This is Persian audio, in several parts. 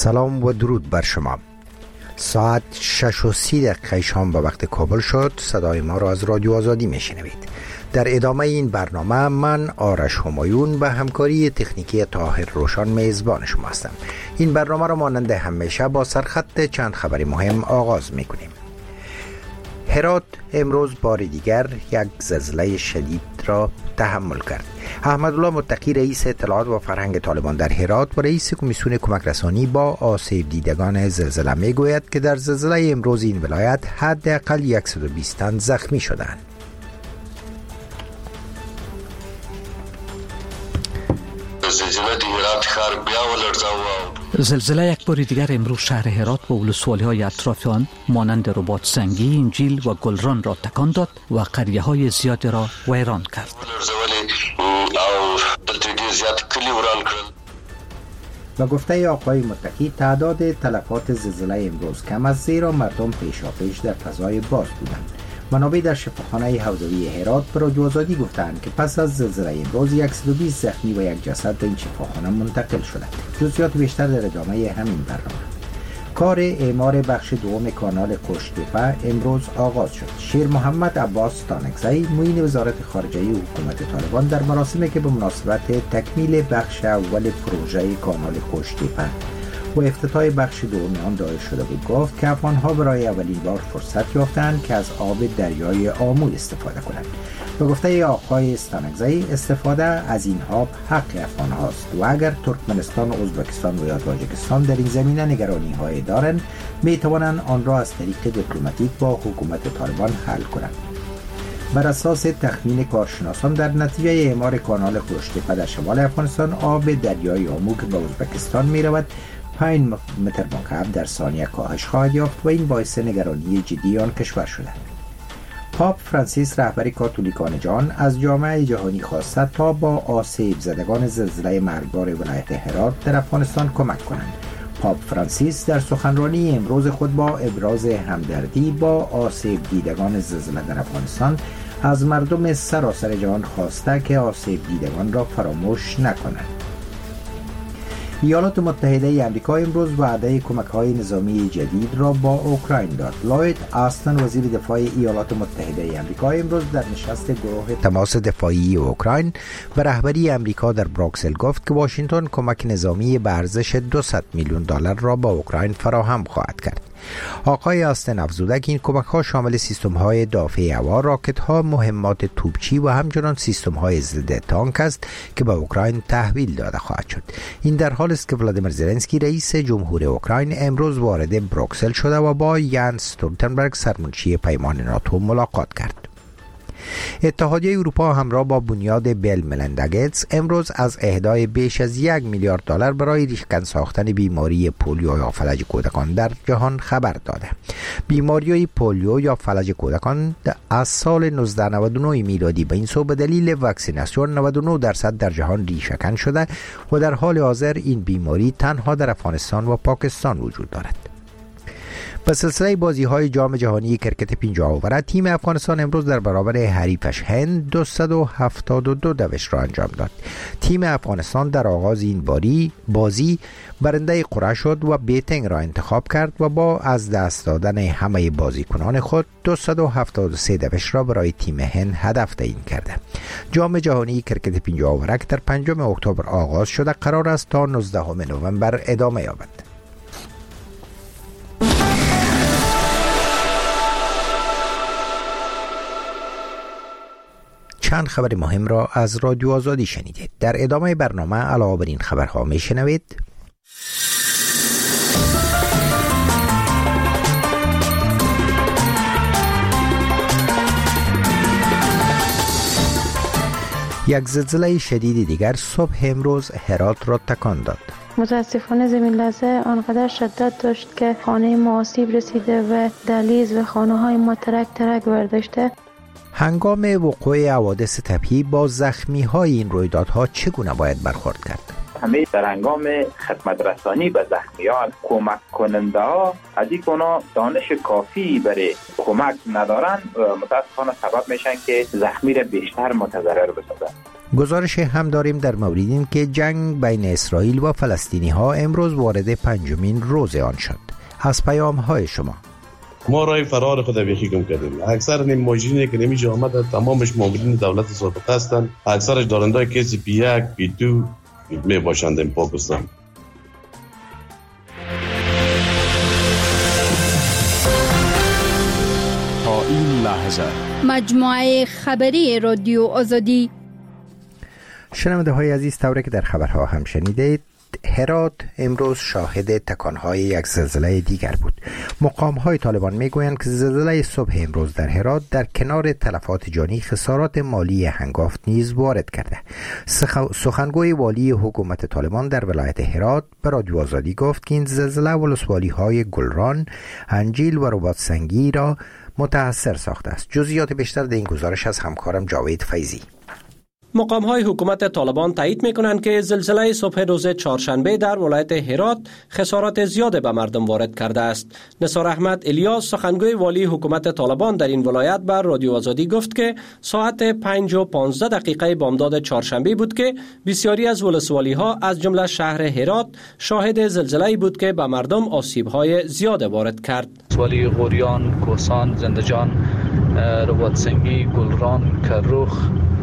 سلام و درود بر شما. ساعت 6:30 شام به وقت کابل شد. صدای ما را از رادیو آزادی میشنوید. در ادامه این برنامه من آرش همایون به همکاری تکنیکی طاهر روشن میزبان شما هستم. این برنامه را مانند همیشه با سرخط چند خبر مهم آغاز میکنیم. هرات امروز بار دیگر یک زلزله شدید را تحمل کرد. احمدالله متقی رئیس اطلاعات و فرهنگ طالبان در هرات و رئیس کمیسیون کمک رسانی با آسیب دیدگان زلزله میگوید که در زلزله امروز این ولایت حداقل 120 تن زخمی شدند. زلزله یک بار دیگر امروز شهر هرات و ولسوالی‌های اطراف آن مانند رباط سنگی، انجیل و گلران را تکان داد و قریه‌های زیادی را ویران کرد. و گفته آقای متقی تعداد تلفات زلزله امروز کم است، زیرا مردم پیشاپیش در فضای باز بودند. منابع در شفاخانه حوزوی هرات به رادیو آزادی گفتند که پس از زلزله امروز 120 زخمی و یک جسد به این شفاخانه منتقل شده. جزئیات بیشتر در ادامه همین برنامه. کار اعمار بخش دوم کانال کشتیپه امروز آغاز شد. شیر محمد عباس تانکزی معین وزارت خارجه حکومت طالبان در مراسمی که به مناسبت تکمیل بخش اول پروژه کانال کشتیپه و افتتاح بخش دوم آن دایر شده بود گفت که افغان‌ها برای اولین بار فرصت یافتند که از آب دریای آمو استفاده کنند. به گفته آقای استانکزی استفاده از این آب حق افغان‌هاست و اگر ترکمنستان، ازبکستان و یا تاجیکستان در این زمینه نگرانی‌های دارند می‌توانند آن را از طریق دیپلماتیک با حکومت طالبان حل کنند. بر اساس تخمین کارشناسان در نتیجه اعمار کانال کشتیپه در شمال افغانستان آب دریای آمو که به ازبکستان می‌رود 5 متر مکعب در ثانیه کاهش خواهد یافت و این باعث نگرانی جدی آن کشور شده. پاپ فرانسیس رهبر کاتولیکان جهان از جامعه جهانی خواسته تا با آسیب زدگان زلزله مرگبار ولایت هرات در افغانستان کمک کنند. پاپ فرانسیس در سخنرانی امروز خود با ابراز همدردی با آسیب دیدگان زلزله در افغانستان از مردم سراسر جهان خواسته که آسیب دیدگان را فراموش نکنند. ایالات متحده آمریکا امروز وعده کمک‌های نظامی جدید را با اوکراین داد. لوید آستن وزیر دفاع ایالات متحده آمریکا امروز در نشست گروه تماس دفاعی اوکراین و رهبری آمریکا در بروکسل گفت که واشنگتن کمک نظامی به ارزش $200 میلیون را با اوکراین فراهم خواهد کرد. آقای آستن افزوده که این کمک‌ها شامل سیستم‌های دافع هوا، راکت‌ها، مهمات توپچی و همچنین سیستم‌های ضد تانک است که به اوکراین تحویل داده خواهد شد. این در حالی است که ولادیمیر زلنسکی رئیس جمهور اوکراین امروز وارد بروکسل شده و با یانس استولتنبرگ سرمنشی پیمان ناتو ملاقات کرد. اتحادیه اروپا همراه با بنیاد بیل ملندا گیتس امروز از اهدای بیش از $1 میلیارد برای ریشه‌کن ساختن بیماری پولیو یا فلج کودکان در جهان خبر داده. بیماری پولیو یا فلج کودکان از سال 1999 میلادی به این سو به دلیل واکسیناسیون 99% در جهان ریشه‌کن شده و در حال حاضر این بیماری تنها در افغانستان و پاکستان وجود دارد. به سلسله بازی‌های جام جهانی کرکت 50 اووره تیم افغانستان امروز در برابر حریفش هند 272 دوش را انجام داد. تیم افغانستان در آغاز این بازی برنده قرعه شد و بیتنگ را انتخاب کرد و با از دست دادن همه بازیکنان خود 273 دوش را برای تیم هند هدف تعیین کرده. جام جهانی کرکت 50 اووره که در 5 اکتبر آغاز شده قرار است تا 19 نوامبر ادامه یابد. چند خبر مهم را از رادیو آزادی شنیدید. در ادامه برنامه علاوه بر این خبرها میشنوید: یک زلزله شدید دیگر صبح امروز هرات را تکان داد. متاسفانه زمین لرزه آنقدر شدت داشت که خانه ما آسیب رسیده و دهلیز و خانه های ما ترک برداشته. هنگام وقوع حوادث طبیعی با زخمی های این رویدادها چگونه باید برخورد کرد؟ همه در هنگام خدمت رسانی به زخمیان کمک کننده ها از این اونا دانش کافی برای کمک ندارن، متاسفانه سبب میشن که زخمی را بیشتر متضرر بسازن. گزارش هم داریم در مورد این که جنگ بین اسرائیل و فلسطینی ها امروز وارد 5مین روز آن شد. از پیام های شما: ما راه فرار خود بیخی گم کردیم. اکثر این ماجرینی که نمیشه آمده تمامش مامورین دولت سابق هستند. اکثرش دارنده کسی پی1 پی2 می باشند این پاکستان. تا این لحظه مجموعه خبری رادیو آزادی. شنونده های عزیز، طوری که در خبرها هم شنیدید، هرات امروز شاهد تکانهای یک زلزله دیگر بود. مقام‌های طالبان میگویند که زلزله صبح امروز در هرات در کنار تلفات جانی خسارات مالی هنگافت نیز وارد کرده. سخنگوی والی حکومت طالبان در ولایت هرات به رادیو آزادی گفت که این زلزله ولسوالی‌های گلران، انجیل و رباط سنگی را متاثر ساخته است. جزئیات بیشتر در این گزارش از همکارم جاوید فیضی. مقام‌های حکومت طالبان تایید می‌کنند که زلزله صبح روز چهارشنبه در ولایت هرات خسارات زیاد به مردم وارد کرده است. نثار احمد الیاس، سخنگوی والی حکومت طالبان در این ولایت، بر رادیو آزادی گفت که ساعت 5:15 بامداد چهارشنبه بود که بسیاری از ولسوالی‌ها از جمله شهر هرات شاهد زلزله‌ای بود که به مردم آسیب‌های زیاد وارد کرد. ولسوالی غوریان، کوهستان، زندجان، رباط سنگی، گلران، کرخ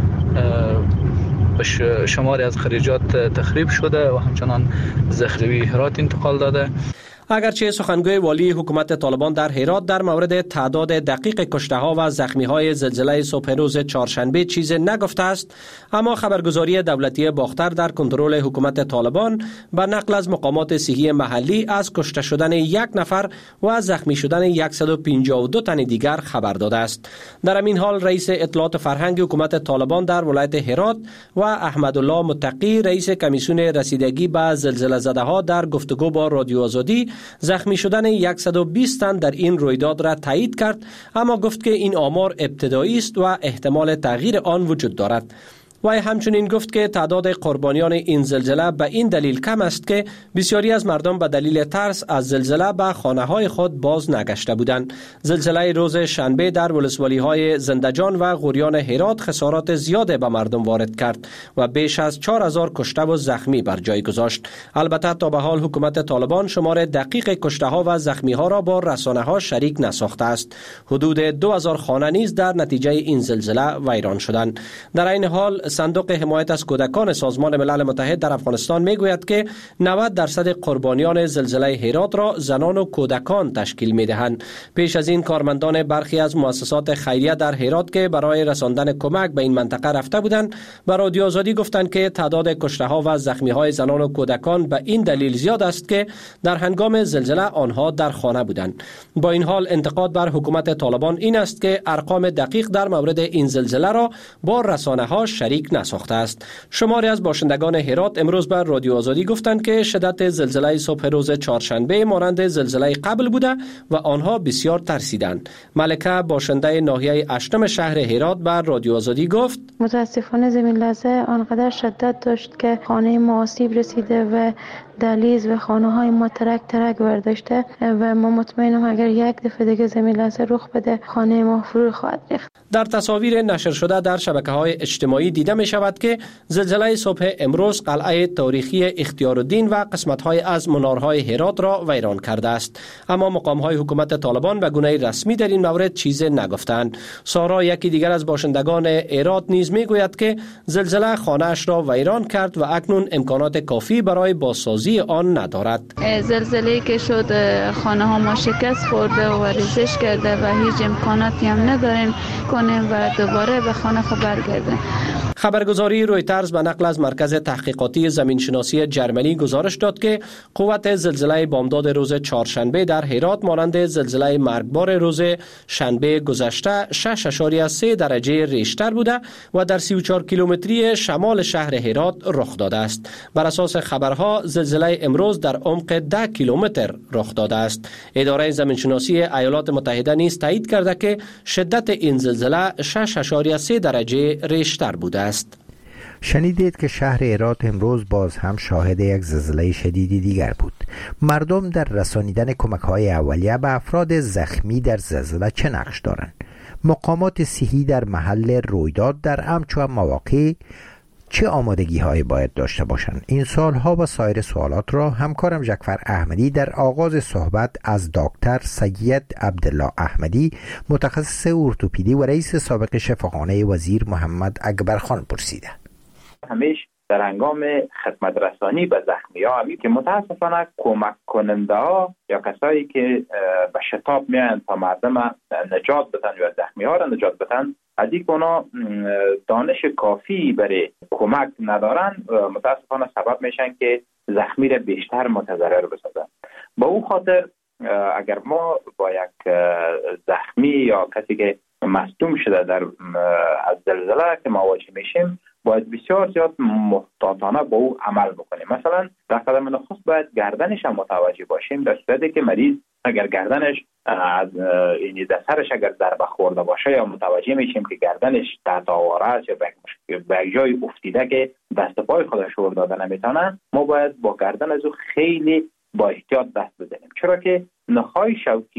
شماری از خریجات تخریب شده و همچنان زخربی هرات انتقال داده. اگرچه سخنگوی والی حکومت طالبان در هرات در مورد تعداد دقیق کشته‌ها و زخمی‌های زلزله صبح روز چهارشنبه چیزی نگفته است، اما خبرگزاری دولتی باختر در کنترل حکومت طالبان به نقل از مقامات صحی محلی از کشته شدن 1 نفر و زخمی شدن 152 تن دیگر خبر داده است. در همین حال رئیس اطلاعات فرهنگ حکومت طالبان در ولایت هرات و احمدالله متقی، رئیس کمیسیون رسیدگی به زلزله زده‌ها، در گفتگو با رادیو آزادی زخمی شدن 120 تن در این رویداد را تایید کرد، اما گفت که این آمار ابتدایی است و احتمال تغییر آن وجود دارد. و همچنین گفت که تعداد قربانیان این زلزله به این دلیل کم است که بسیاری از مردم به دلیل ترس از زلزله به خانه‌های خود باز نگشته بودند. زلزله روز شنبه در ولسوالی‌های زندجان و غوریان هرات خسارات زیاد به مردم وارد کرد و بیش از 4000 کشته و زخمی بر جای گذاشت. البته تا به حال حکومت طالبان شمار دقیق کشته‌ها و زخمی‌ها را با رسانه‌ها شریک نساخته است. حدود 2000 خانه نیز در نتیجه این زلزله ویران شدند. در این حال صندوق حمایت از کودکان سازمان ملل متحد در افغانستان میگوید که 90% قربانیان زلزله هرات را زنان و کودکان تشکیل میدهند. پیش از این کارمندان برخی از مؤسسات خیریه در هرات که برای رساندن کمک به این منطقه رفته بودند، به رادیو آزادی گفتند که تعداد کشته‌ها و زخمی‌های زنان و کودکان به این دلیل زیاد است که در هنگام زلزله آنها در خانه بودند. با این حال انتقاد بر حکومت طالبان این است که ارقام دقیق در مورد این زلزله را با رسانه‌ها شریک نساخته است. شماری از باشندگان هرات امروز بر رادیو آزادی گفتند که شدت زلزله صبح روز چهارشنبه مانند زلزله قبل بوده و آنها بسیار ترسیدند. ملکه، باشنده ناحیه اشتم شهر هرات، بر رادیو آزادی گفت: متاسفانه زمین لرزه آنقدر شدت داشت که خانه ما آسیب رسیده و دهلیز و خانه های ما ترک برداشته و ما مطمئنم اگر یک دفعه دیگه زمین لرزه رخ بده خانه ما فرو خواهد ریخت. در تصاویر نشر شده در شبکه‌های اجتماعی دیده می شود که زلزله صبح امروز قلعه تاریخی اختیارالدین و قسمت‌های از منارهای هرات را ویران کرده است، اما مقام‌های حکومت طالبان به گونه رسمی در این مورد چیزی نگفتند. سارا، یکی دیگر از باشندگان هرات، نیز میگوید که زلزله خانه‌اش را ویران کرد و اکنون امکانات کافی برای بازسازی آن ندارد. زلزله‌ای که شد خانه ها ما شکست خورده و ریزش کرده و هیچ امکاناتی هم نداریم کنیم و دوباره به خانه خود برگردیم. خبرگزاری رویترز به نقل از مرکز تحقیقاتی زمینشناسی جرمنی گزارش داد که قوت زلزله بامداد روز چهارشنبه در هرات مانند زلزله مرگبار روز شنبه گذشته 6.3 درجه ریشتر بوده و در 34 کیلومتری شمال شهر هرات رخ داده است. بر اساس خبرها زلزله امروز در عمق 10 کیلومتر رخ داده است. اداره زمینشناسی ایالات متحده نیز تایید کرده که شدت این زلزله 6.3 درجه ریشتر بوده است. شنیدید که شهر هرات امروز باز هم شاهد یک زلزله شدیدی دیگر بود. مردم در رسانیدن کمک‌های اولیه به افراد زخمی در زلزله چه نقش دارند؟ مقامات صحی در محل رویداد در همچون مواقع چه آمادگی هایی باید داشته باشند؟ این سوالها و سایر سوالات را همکارم جعفر احمدی در آغاز صحبت از دکتر سید عبدالله احمدی، متخصص ارتوپدی و رئیس سابق شفاخانه وزیر محمد اکبرخان پرسیده. همیشه در هنگام خدمت رسانی به زخمی ها که متاسفانه کمک کننده ها یا کسایی که به شتاب میان تا مردم نجات بدن یا زخمی ها را نجات بدن، از این اونا دانش کافی برای کمک ندارن، متاسفانه سبب میشن که زخمی را بیشتر متضرر بسازن. با او خاطر اگر ما با یک زخمی یا کسی که مصدوم شده در از زلزله که مواجه میشیم، باید بسیار زیاد محتاطانه با او عمل بکنیم. مثلا در قدم نخست باید گردنش هم متوجه باشیم، در صورتی که مریض اگر گردنش از یعنی سرش اگر ضربه خورده باشه یا متوجه میشیم که گردنش تحت آواره است یا به جای افتیده که دست پای خودش ور داده نمیتونه، ما باید با گردن از او خیلی با احتیاط دست بزنیم، چرا که نخای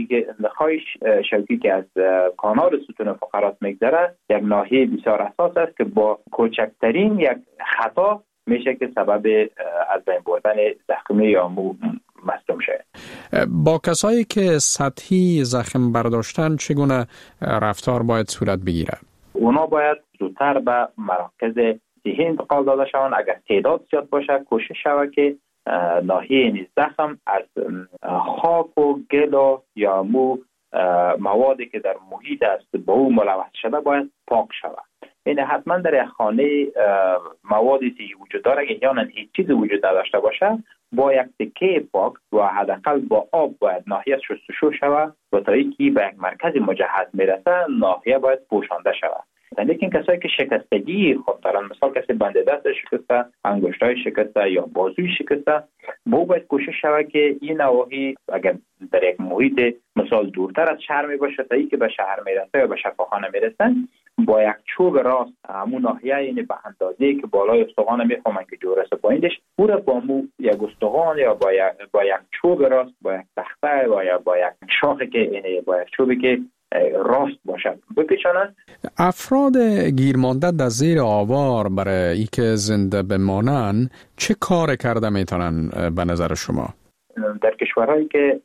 شوکی که از کانال ستون فقرات میگذره یک ناحیه بسیار حساس است که با کوچکترین یک خطا میشه که سبب از بین بردن زخمی یا مصدوم شه. با کسایی که سطحی زخم برداشتن چگونه رفتار باید صورت بگیره؟ اونا باید زودتر به مراکز صحی انتقال داده شوند. اگر تعداد زیاد باشه کوشش شود که ناحیه زخم از خاک و گل یا موادی که در محیط است با او ملوث شده باید پاک شود. این حتما در خانه موادی که وجود داره یا نه هیچ چیزی وجود نداشته باشه، با یک تکه پاک و حداقل با آب باید ناحیه شستشو شود و تا اینکه به یک مرکز مجهز میرسه ناحیه باید پوشانده شود. لیکن کسایی که شکستگی خود دارن، مثال کسی بند دست شکسته، انگشتای شکسته یا بازوی شکسته، با باید کوشش شود که این نواحی اگر در یک محیط مثال دورتر از شهر می باشه تا اینکه به شهر میرسه یا به شفاخانه میرسن، با یک چوب راست همون ناحیه یعنی به اندازه‌ای که بالای استخوان میفهمن که جورس پایینش پورا با یک استخوان یا با یک چوب راست، با یک تخته یا با یک شاخه که یعنی با یک چوبی که راست باشد بپیچانند. افراد گیرمانده در زیر آوار برای اینکه زنده بمانند چه کار کرده میتونن به نظر شما؟ در کشورهایی که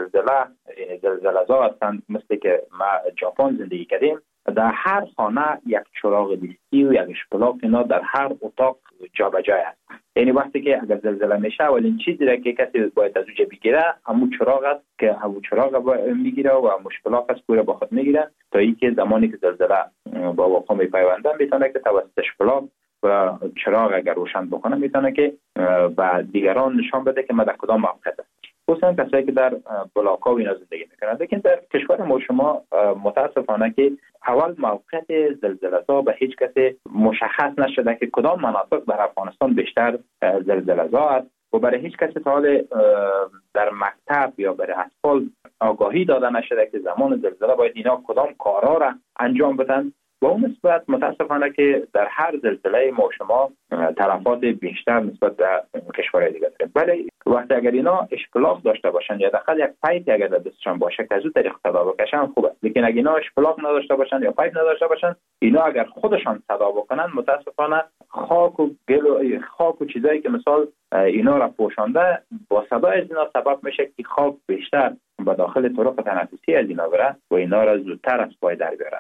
زلزله‌زا هستند، مثل که ما ژاپن زندگی کردیم، در هر خانه یک چراغ دستی و یک اشپلاک اینا در هر اتاق جابجا است. یعنی وقتی که اگر زلزله میشه اولین چیزی را که کسی باید از اونجا بگیره همون چراغ است که همون چراغ میگیره و همون اشپلاک است که با خود میگیره تا اینکه زمانی که زلزله با واقع میپیونده میتونه که توسط اشپلاک و چراغ اگر روشن بکنه میتونه که به دیگران نشان بده که ما در کدام موقعیت است. خصوصا کسایی که در بلاک‌ها و اینا زندگی میکنند. لیکن در کشور ما شما متاسفانه که اول موقعیت زلزله‌زا به هیچ کسی مشخص نشده که کدام مناطق در افغانستان بیشتر زلزله‌زا است و برای هیچ کسی تا حال در مکتب یا برای اطفال آگاهی داده نشده که زمان زلزله باید اینا کدام کارها را انجام بدن. با اون نسبت متاسفانه که در هر زلزله ما شما تلفات بیشتر نسبت به کشورهای دیگه داریم. ولی وقتی اگر اینا اشپلاک داشته باشن یا داخل یک پایپی اگر در دستشان باشه که از اون طریق صدا بکشن خوبه. لیکن اگر اینا اشپلاک نداشته باشن یا پایپ نداشته باشن، اینا اگر خودشان صدا بکنن متاسفانه خاک و گل و خاک و چیزایی که مثال اینا را پوشانده با صدای از اینا سبب میشه که خاک بیشتر به داخل طرق تنفسی از اینا بره و اینا را زودتر از پای در بیاره.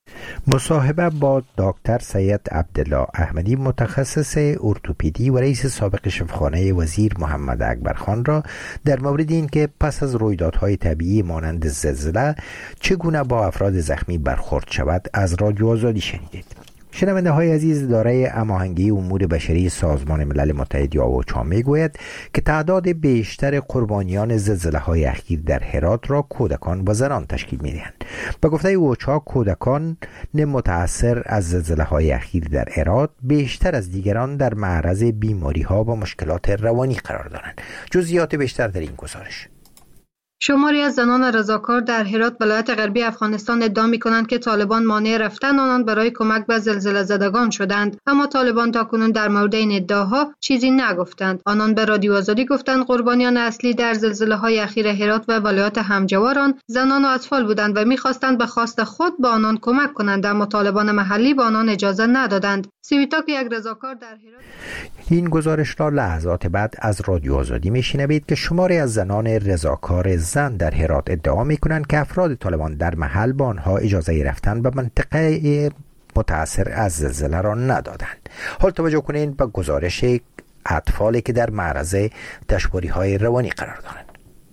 مصاحبه با دکتر سید عبدالله احمدی، متخصص ارتوپدی و رئیس سابق شفاخانه وزیر محمد اکبرخان را در مورد این که پس از رویدادهای طبیعی مانند زلزله چگونه با افراد زخمی برخورد شود از رادیو آزادی شنیدید. شنونده های عزیز، اداره هماهنگی امور بشری سازمان ملل متحد یا اوچا میگوید که تعداد بیشتر قربانیان زلزله های اخیر در هرات را کودکان و زنان تشکیل میدهند. به گفته اوچا، کودکان متاثر از زلزله های اخیر در هرات بیشتر از دیگران در معرض بیماری ها و مشکلات روانی قرار دارند. جزئیات بیشتر در این گزارش. شماری از زنان رضاکار در هرات ولایت غربی افغانستان ادعا می‌کنند که طالبان مانع رفتن آنان برای کمک به زلزله زدگان شدند، اما طالبان تاکنون در مورد این ادعاها چیزی نگفتند. آنان به رادیو آزادی گفتند قربانیان اصلی در زلزله‌های اخیر هرات و ولایات همجواران زنان و اطفال بودند و می‌خواستند به خواست خود به آنان کمک کنند، اما طالبان محلی به آنان اجازه ندادند. سویتا که یک رضاکار در هرات. این گزارش را لحظات بعد از رادیو آزادی میشنوید که شماری از زنان رضاکار زن در هرات ادعا میکنند که افراد طالبان در محل به آنها اجازه رفتن به منطقه متاثر از زلزله را ندادند. حال توجه کنید به گزارش اطفالی که در معرض دشواری‌های روانی قرار دارند.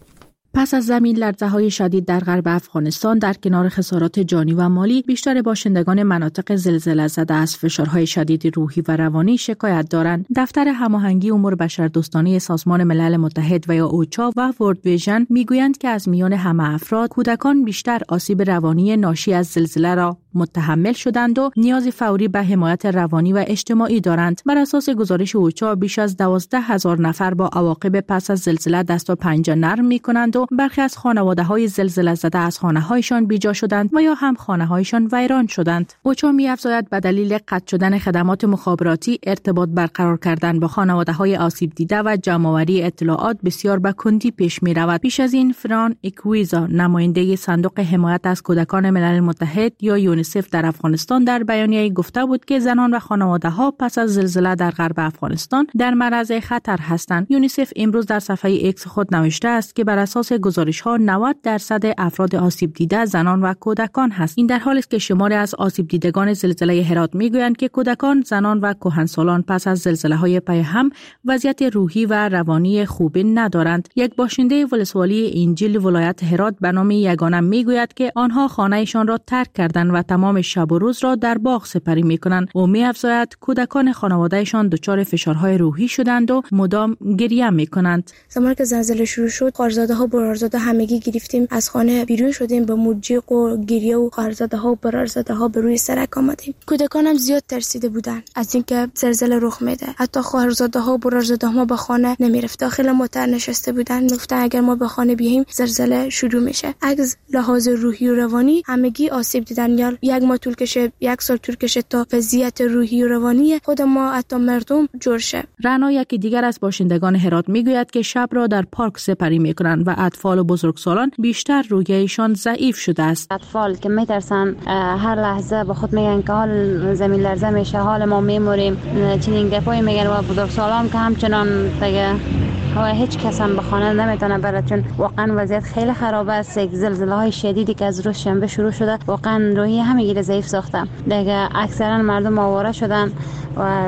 پس از زمین لرزه‌های شدید در غرب افغانستان در کنار خسارات جانی و مالی، بیشتر باشندگان مناطق زلزله زده از فشارهای شدید روحی و روانی شکایت دارند. دفتر هماهنگی امور بشردوستانه سازمان ملل متحد و یا اوچا و ورلد ویژن میگویند که از میان همه افراد، کودکان بیشتر آسیب روانی ناشی از زلزله را متحمل شدند و نیاز فوری به حمایت روانی و اجتماعی دارند. بر اساس گزارش اوچا، بیش از 12,000 نفر با عواقب پس از زلزله دست و پنجه نرم می‌کنند و برخی از خانواده‌های زلزله زده از خانه‌هایشان بیجا شدند و یا هم خانه‌هایشان ویران شدند. اوچا می‌افزاید به دلیل قطع شدن خدمات مخابراتی، ارتباط برقرار کردن با خانواده‌های آسیب دیده و جمع‌آوری اطلاعات بسیار به کندی پیش می‌رود. پیش از این فران اکویزا، نماینده صندوق حمایت از کودکان ملل متحد یا یونیسف در افغانستان، در بیانیه‌ای گفته بود که زنان و خانواده‌ها پس از زلزله در غرب افغانستان در معرض خطر هستند. یونیسف امروز در صفحه ایکس خود نوشته است که بر اساس گزارش‌ها 90% افراد آسیب دیده زنان و کودکان هست. این در حالی است که شماری از آسیب دیدگان زلزله هرات میگویند که کودکان، زنان و کهنسالان پس از زلزله‌های پی هم وضعیت روحی و روانی خوبی ندارند. یک باشنده ولسوالی انجیل ولایت هرات به نام یگانه میگوید که آنها خانه‌شان را ترک کردند و تمام شب و روز را در باغ سپری می‌کنند. او می‌افزاید کودکان خانواده‌شان دچار فشارهای روحی شدند و مدام گریه می‌کنند. زمانی که زلزله شروع شد، خواهرزاده‌ها برارزاده همگی گرفتیم، از خانه بیرون شدیم، به موجیق و گریه و خواهرزاده‌ها و برارزاده‌ها به روی سرک آمدیم. کودکانم زیاد ترسیده بودند از اینکه زلزله رخ میده. حتی خواهرزاده‌ها و برارزاده‌ها به خانه نمی‌رفت. داخل موتر نشسته بودند، میگفتن اگر ما به خانه بیاییم زلزله شروع میشه. از لحاظ روحی و روانی همگی آسیب دیدن. یا یک ماه طول کشه، یک سال طول کشه تا وضعیت روحی و روانی خود ما حتی مردم جور شه. رنا، یکی دیگر از باشندگان هرات، میگوید که شب را در پارک سپری میکنند و اطفال و بزرگسالان بیشتر روحیشان ضعیف شده است. اطفال که میترسن هر لحظه به خود میگن که حال زمین لرزه میشه، حال ما میموریم، چنین گپایی میگن و بزرگسالان که همچنان دیگه هیچ کس هم به خانه نمیتونه بره، چون واقعا وضعیت خیلی خراب است. زلزله های شدیدی که از روز شنبه شروع شده واقعا روحی همگی ضعیف ساخته. دیگه اکثرا مردم آواره شدن و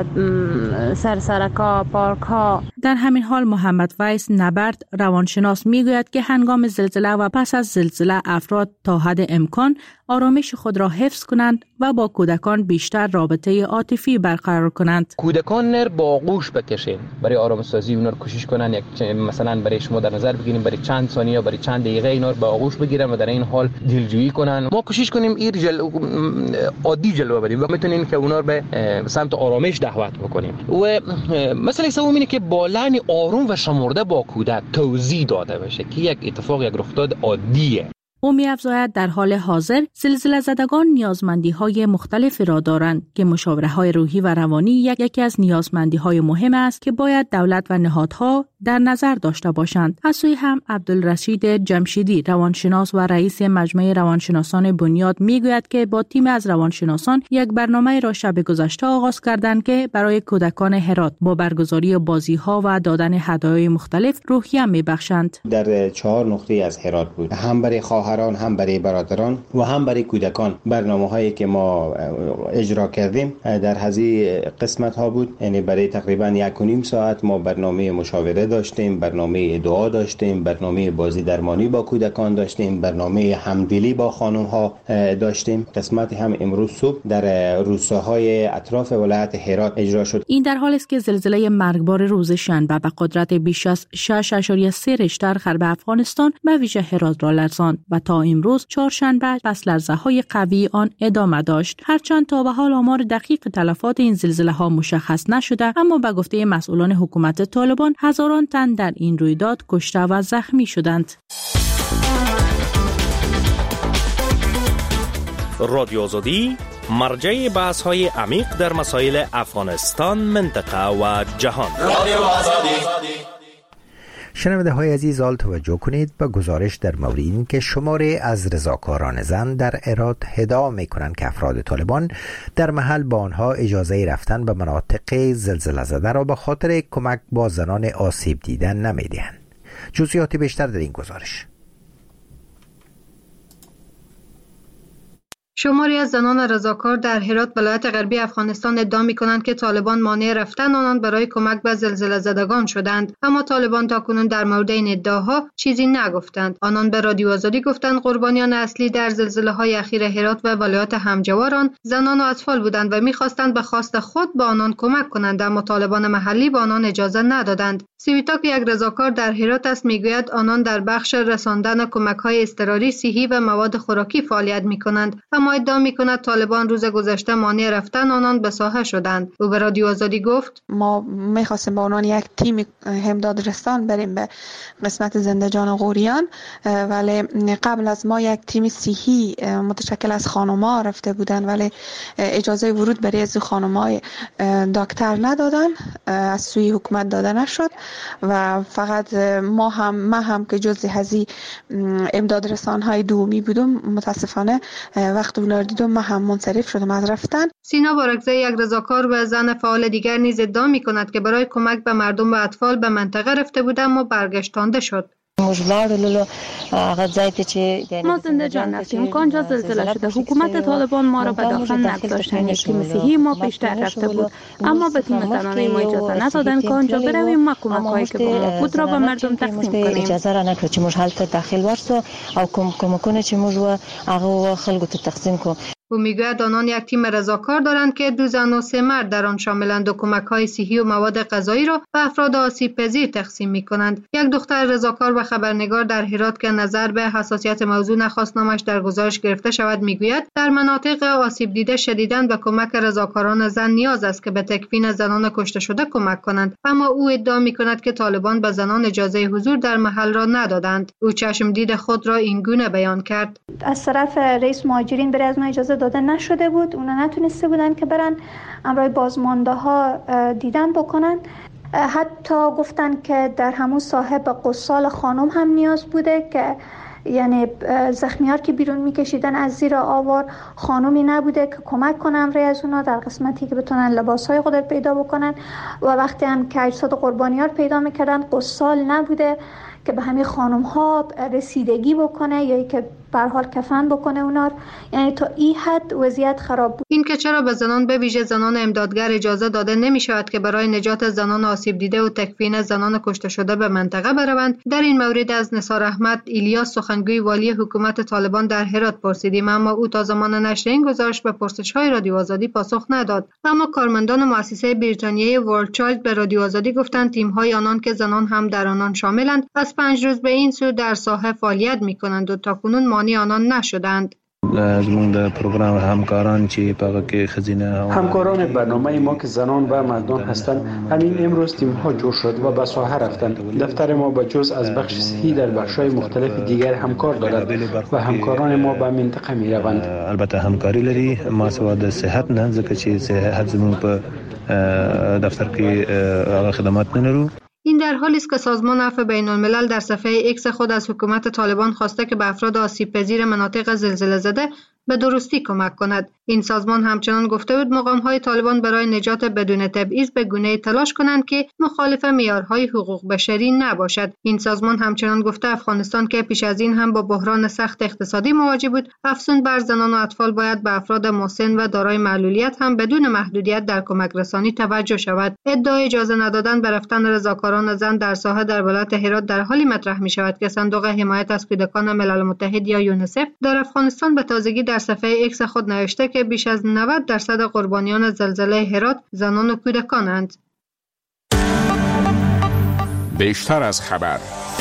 سرسرکا، پارک ها. در همین حال محمد ویس نبرد، روانشناس، میگوید که هنگام زلزله و پس از زلزله افراد تا حد امکان آرامش خود را حفظ کنند و با کودکان بیشتر رابطه عاطفی برقرار کنند. کودکان نر با آغوش بکشین برای آرامسازی اونا رو کوشش کنن. مثلا برای شما در نظر بگیریم برای چند ثانیه یا برای چند دقیقه اینا رو با آغوش بگیرن و در این حال دلجویی کنن. ما کوشش کنیم این عادی جلوه بدیم و میتونیم که اونا رو به سمت آرامش دعوت بکنیم. و مسئله سوم اینه که با لحن آروم و شمرده با کودک توضیح داده بشه که یک اتفاق، یک رخداد عادیه. او می‌افزاید در حال حاضر زلزله زدگان نیازمندی‌های مختلفی را دارند که مشاوره‌های روحی و روانی یکی از نیازمندی‌های مهم است که باید دولت و نهادها در نظر داشته باشند. از سوی هم عبدالرشید جمشیدی، روانشناس و رئیس مجمع روانشناسان بنیاد، میگوید که با تیم از روانشناسان یک برنامه را شب گذشته آغاز کردند که برای کودکان هرات با برگزاری بازی‌ها و دادن هدایای مختلف روحیه می‌بخشند. در 4 نقطه از هرات بود، هم برای خواهران، هم برای برادران و هم برای کودکان. برنامه‌هایی که ما اجرا کردیم در هذه قسمت‌ها بود، یعنی برای تقریباً 1.5 ساعت ما برنامه مشاوره داشتیم، برنامه دعا داشتیم، برنامه بازی درمانی با کودکان داشتیم، برنامه همدلی با خانم‌ها داشتیم. قسمتی هم امروز صبح در روستاهای اطراف ولایت هرات اجرا شد. این در حالی است که زلزله مرگبار روز شنبه به قدرت بیش از 6.3 ریشتر غرب افغانستان به ویژه هرات را لرزاند و تا امروز چهارشنبه پس لرزه‌های قوی آن ادامه داشت. هرچند تا به حال آمار دقیق تلفات این زلزله‌ها مشخص نشده، اما به گفته مسئولان حکومت طالبان هزاران تن در این رویداد کشته و زخمی شدند. رادیو آزادی مرجع بحث های عمیق در مسائل افغانستان، منطقه و جهان. رادیو آزادی. شنونده های عزیز، آل توجه کنید به گزارش در مورد این که شماری از رضاکاران زن در هرات ادعا می کنند که افراد طالبان در محل با آنها اجازه رفتن به مناطق زلزله زده را به خاطر کمک با زنان آسیب دیده نمی دهند. جزئیات بیشتر در این گزارش. شماری از زنان رضاکار در هرات ولایت غربی افغانستان ادعا می‌کنند که طالبان مانع رفتن آنان برای کمک به زلزله زدگان شدند، اما طالبان تاکنون در مورد این ادعاها چیزی نگفتند. آنان به رادیو آزادی گفتند قربانیان اصلی در زلزله‌های اخیر هرات و ولایت همجواران زنان و اطفال بودند و می‌خواستند به خواست خود به آنان کمک کنند، اما طالبان محلی به آنان اجازه ندادند. سویتا که یک رضاکار در هرات است میگوید آنان در بخش رساندن کمک‌های اضطراری صحی و مواد خوراکی فعالیت می‌کنند، اما ادعا می‌کند طالبان روز گذشته مانع رفتن آنان به ساحه شدند. او به رادیو آزادی گفت ما می‌خواستیم با آنان یک تیم امداد رسان بریم به قسمت زنده‌جان و غوریان، ولی قبل از ما یک تیم صحی متشکل از خانم‌ها رفته بودند، ولی اجازه ورود برای از خانم‌های دکتر ندادن، از سوی حکومت داده نشد و فقط ما هم که جزء هزی امداد رسان‌های دومی بودم، متاسفانه وقت اولاد دیدم ما هم منصرف شدم از رفتن. سینا بارکزی یک رضاکار و زن فعال دیگر نیز ادعا می‌کند که برای کمک به مردم و اطفال به منطقه رفته بود اما برگشتانده شد. ما زنده جان رفتیم که آنجا زلزله شده. حکومت طالبان ما را به داخل نگذاشتند. یک تیم صحی ما پیشتر رفته بود، اما به تیم زنانه ما اجازه ندادند که آنجا برویم ما کمک‌هایی که با ما بود را به مردم تقسیم کنیم. اجازه را نکرد چې موږ هلته داخل ورسو او کومکونه چې موږ هغه خلکو ته تقسیم کو. او میگوید آنان یک تیم رضاکار دارند که 2 زن و 3 مرد در آن شاملند و کمک‌های صحی و مواد غذایی را به افراد آسیب پذیر تقسیم می‌کنند. یک دختر رضاکار و خبرنگار در هرات که نظر به حساسیت موضوع نخواست نامش در گزارش گرفته شود میگوید در مناطق آسیب دیده شدیداً به کمک رضاکاران زن نیاز است که به تکفین زنان کشته شده کمک کنند، اما او ادعا می‌کند که طالبان به زنان اجازه حضور در محل را ندادند. او چشم دید خود را این گونه بیان کرد: از طرف رئیس مهاجرین برای از ما اجازه داده نشده بود، اونا نتونسته بودن که برن امرای بازمانده ها دیدن بکنن. حتی گفتن که در همون صاحب قصال خانم هم نیاز بوده که یعنی زخمیار که بیرون میکشیدن از زیر آوار خانومی نبوده که کمک کنه امرای از اونا در قسمتی که بتونن لباسهای خود پیدا بکنن و وقتی هم که اجساد قربانیار پیدا میکردن قصال نبوده که به همین خانم ها رسیدگی بکنه یا که به هر حال کفن بکنه اونا، یعنی تا این حد وضعیت خراب بود. این که چرا به زنان به ویژه زنان امدادگر اجازه داده نمی شود که برای نجات زنان آسیب دیده و تکفین زنان کشته شده به منطقه بروند، در این مورد از نثار احمد ایلیاس سخنگوی والی حکومت طالبان در هرات پرسیدیم، اما او تا زمان نشر این گزارش به پرسش‌های رادیو آزادی پاسخ نداد. اما کارمندان مؤسسه بریتانیایی ورلد چایلد به رادیو آزادی گفتند تیم‌های آنان که زنان هم در آنان شاملند از 5 روز به این سو در ساحه فعالیت می‌کنند و تاکنون مانع آنان نشدند. زمون د پروگرام همکاران چې په کې خزینه همکاران برنامه ما که زنان و مردان هستند، همین امروز تیم ها جور شد و به ساحه رفتند. دفتر ما با جز از بخش صحی در بخش‌های مختلف دیگر همکار دارد و همکاران ما به منطقه می روند. البته همکاری لري ما سواد صحت نه ځکه چې صحت زمون په دفتر کې هغه خدمات نه لرو. این در حالی است که سازمان عفو بین‌الملل در صفحه ایکس خود از حکومت طالبان خواسته که به افراد آسیب‌پذیر مناطق زلزله زده به درستی کمک کند. این سازمان همچنان گفته بود مقام‌های طالبان برای نجات بدون تبعیض به گونه‌ای تلاش کنند که مخالف معیارهای حقوق بشری نباشد. این سازمان همچنان گفته افغانستان که پیش از این هم با بحران سخت اقتصادی مواجه بود، افزون بر زنان و اطفال باید به افراد مسن و دارای معلولیت هم بدون محدودیت در کمک رسانی توجه شود. ادعای اجازه ندادن به رفتن رضاکاران زن در ساحه در ولایت هرات در حالی مطرح می شود که صندوق حمایت از کودکان ملل متحد یا یونیسف در افغانستان به تازگی در صفحه ایکس خود نوشته که بیش از 90% قربانیان زلزله هرات زنان و کودکانند. بیشتر از خبر.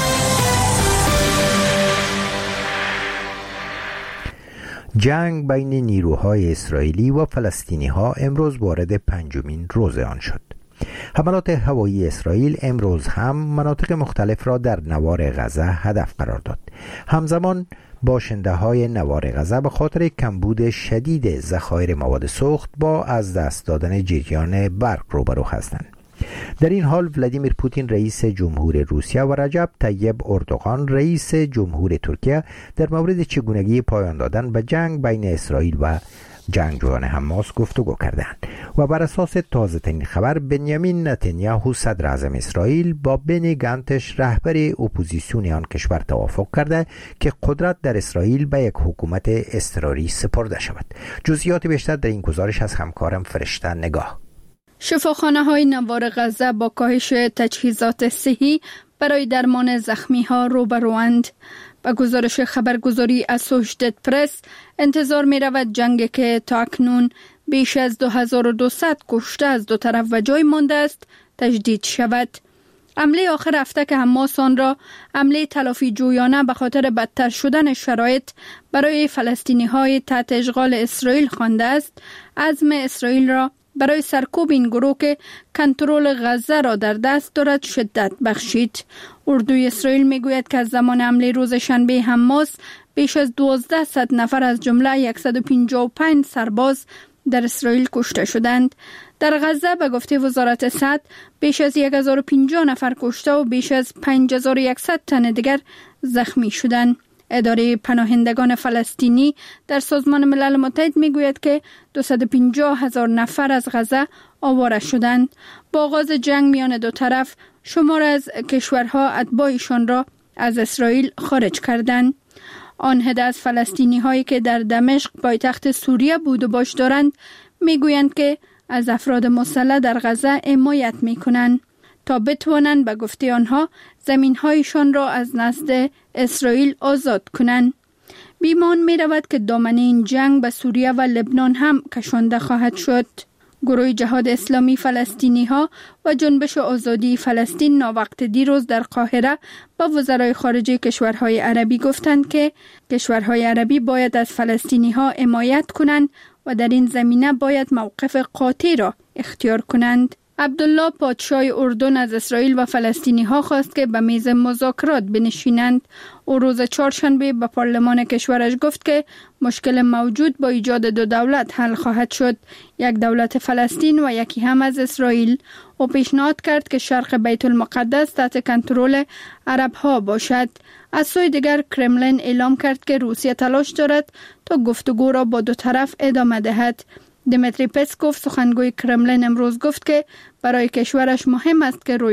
جنگ بین نیروهای اسرائیلی و فلسطینی ها امروز وارد 5مین روز آن شد. حملات هوایی اسرائیل امروز هم مناطق مختلف را در نوار غزه هدف قرار داد. همزمان باشنده های نوار غزه به خاطر کمبود شدید ذخایر مواد سوخت با از دست دادن جریان برق روبرو هستند. در این حال ولادیمیر پوتین رئیس جمهور روسیه و رجب طیب اردوغان رئیس جمهور ترکیه در مورد چگونگی پایان دادن به جنگ بین اسرائیل و جنگجویان حماس گفتگو کردند و بر اساس تازه ترین خبر بنیامین نتانیاهو صدر اعظم اسرائیل با بنی گانتش رهبر اپوزیسیون آن کشور توافق کرده که قدرت در اسرائیل به یک حکومت اضطراری سپرده شود. جزئیات بیشتر در این گزارش از همکارم فرشته نگاه. شفاخانه‌های نوار غزه با کاهش تجهیزات صحی برای درمان زخمی‌ها روبروند. با گزارش خبرگزاری اسوشیتد پرس انتظار می رود جنگی که تا اکنون بیش از 2200 کشته از دو طرف و جای مانده است تجدید شود. حمله آخر هفته که حماس آن را حمله تلافی جویانه به خاطر بدتر شدن شرایط برای فلسطینی‌های تحت اشغال اسرائیل خوانده است، عزم اسرائیل را برای سرکوب این گروه که کنترل غزه را در دست دارد شدت بخشید. اردوی اسرائیل میگوید که از زمان حمله روز شنبه حماس بیش از 1200 نفر از جمله 155 سرباز در اسرائیل کشته شدند. در غزه به گفته وزارت صحت بیش از 1050 نفر کشته و بیش از 5100 تن دیگر زخمی شدند. اداره پناهندگان فلسطینی در سازمان ملل متحد میگوید که 250,000 نفر از غزه آواره شدند. با آغاز جنگ میان دو طرف شمار از کشورها اتباعشان را از اسرائیل خارج کردند. آن عده از فلسطینی هایی که در دمشق پایتخت سوریه بود و باش دارند میگویند که از افراد مسلح در غزه حمایت میکنند تا بتوانند به گفته آنها زمین‌هایشان را از نزد اسرائیل آزاد کنند. بیمان می رود که دامنه این جنگ به سوریه و لبنان هم کشانده خواهد شد. گروه جهاد اسلامی فلسطینی ها و جنبش آزادی فلسطین ناوقت دیروز در قاهره با وزرای خارجه کشورهای عربی گفتند که کشورهای عربی باید از فلسطینی ها حمایت کنند و در این زمینه باید موقف قاطع را اختیار کنند. عبدالله پادشاه اردن از اسرائیل و فلسطینی ها خواست که به میز مذاکرات بنشینند. او روز چهارشنبه به پارلمان کشورش گفت که مشکل موجود با ایجاد دو دولت حل خواهد شد، یک دولت فلسطین و یکی هم از اسرائیل. او پیشنهاد کرد که شرق بیت المقدس تحت کنترل عرب ها باشد. از سوی دیگر کرملین اعلام کرد که روسیه تلاش دارد تا گفتگو را با دو طرف ادامه دهد. دیمیتری پسکوف سخنگوی کرملین امروز گفت که برای کشورش مهم است که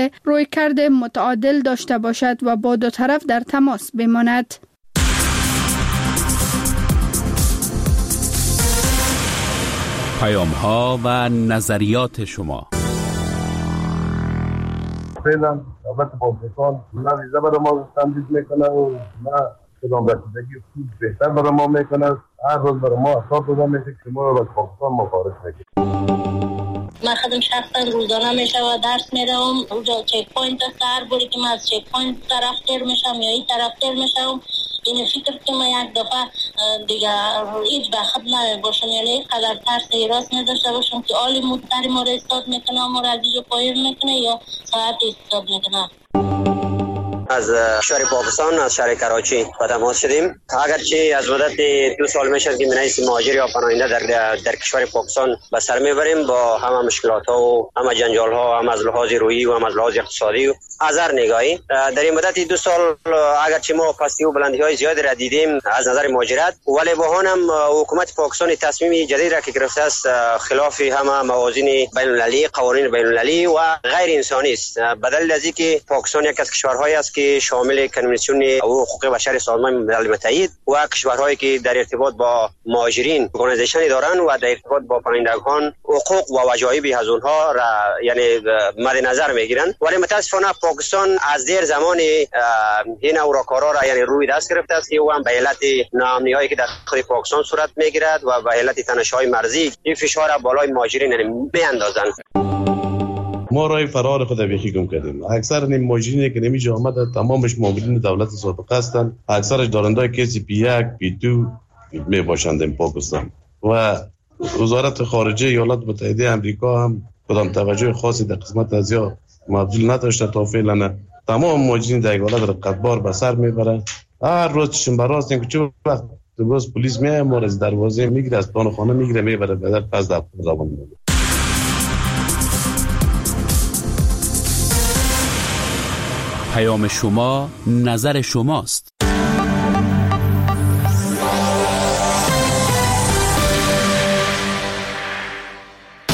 رویکرد متعادل داشته باشد و با دو طرف در تماس بماند. پیام‌ها و نظریات شما. فعلا دولت پاکستان نه ویزا برای ما تمدید میکنه و نه کدام رسیدگی خوب بهتر برای ما میکنه. هر روز برای ما اصاب داده میشه که ما رو از پاکستان مخارج میکنه. من خودم شخصا روزانه میشه و درس میدم. اونجا چک پوینت است، هر باری که من از چک پوینت طرف تیر میشم یا این طرف تیر میشم این فکر که من یک دفعه دیگه هیچ بخت نباشم، یعنی قدر ترس ایراس نداشته باشم که آلی مدتری ما رو استاد میکنه، ما رو از اینجا پایر میکنه یا ساعت استاد میکنه. از شهر پاکستان از شهر کراچی با تماس شدیم. اگرچه از مدت 2 سال میشه که منیس مهاجر یا پناهنده در کشور پاکستان به سر میبریم با همه مشکلات ها و همه جنجال ها، هم از لحاظ روحی و هم از لحاظ اقتصادی و از هر نگاهی. در این مدت 2 سال اگرچه ما پستی و بلندی های زیادی را دیدیم از نظر مهاجرت، ولی با آن هم حکومت پاکستان تصمیم جدید را که گرفته است خلاف همه موازین بین المللی، قوانین بین المللی و غیر انسانی است. بدل از اینکه پاکستان یک از کشورهایی است که شامل کنوانسیون حقوق بشر سازمان ملل متحد و کشورهایی که در ارتباط با مهاجرین ارگانیزیشنی دارند و در ارتباط با پناهندگان حقوق و وجایب از اونها را یعنی مد نظر میگیرند، ولی متاسفانه پاکستان از دیر زمان این اوراکارا را یعنی روی دست گرفته است که او هم به علت ناامنی‌هایی که در خود پاکستان صورت میگیرد و به علت تنش‌های مرزی این فشار بالای مهاجرین یعنی میاندازند. ما رای فرار خود بیخی گم کردیم. اکثر مهاجرینی که نمیجا آمده تمامش مامورین دولت سابقه هستند، اکثرش دارندای کسی P1 P2 می باشند این پاکستان و وزارت خارجه ایالات متحده آمریکا هم کدام توجه خاصی در قسمت ازیا مبذول نداشته تا فعلا. تمام مهاجرین در ایالات را قطبار به سر میبره هر روز شنبه راست که چه وقت باز پلیس میاد ما از دروازه میگیره، از پان خانه میگیره میبره بدر پس در زبان میده. پیام شما نظر شماست.